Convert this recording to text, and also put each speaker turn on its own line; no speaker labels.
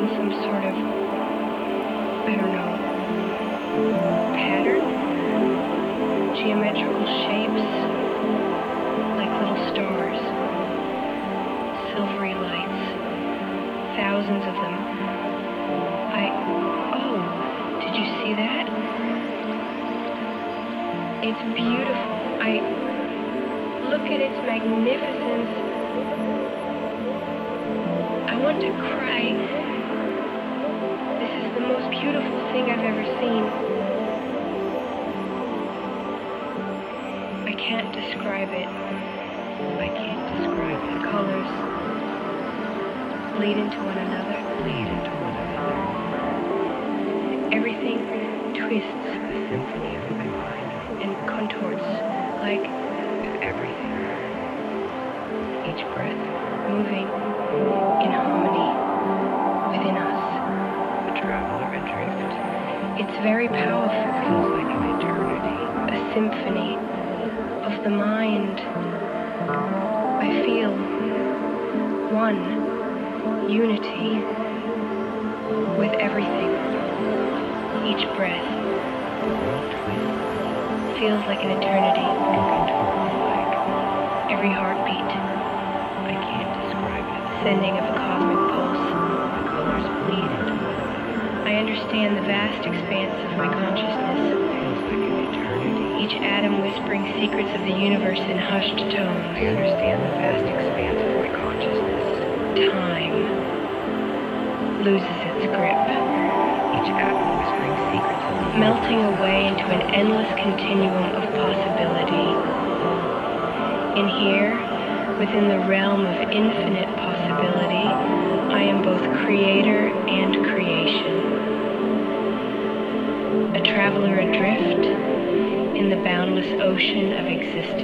in some sort of, I don't know, pattern, geometrical shapes, like little stars, silvery lights, thousands of them. Oh, did you see that? It's beautiful. Look at its magnificence. I want to cry. This is the most beautiful thing I've ever seen. I can't describe it. I can't describe it. The colors bleed into one another. Everything twists, a symphony of my mind, and contorts like everything. Each breath moving in harmony within us. A traveler adrift. It's very powerful. It feels like an eternity. A symphony of the mind. I feel one unity with everything. Each breath feels like an eternity. Every heartbeat, I can't describe it. Sending of a cosmic pulse. The colors bleed into one another. I understand the vast expanse of my consciousness. Feels like an eternity. Each atom whispering secrets of the universe in hushed tones. I understand the vast expanse of my consciousness. Time loses its grip. Each atom whispering secrets of the universe. Melting away into an endless continuum of possibility. In here, within the realm of infinite possibility, I am both creator and creation. A traveler adrift in the boundless ocean of existence.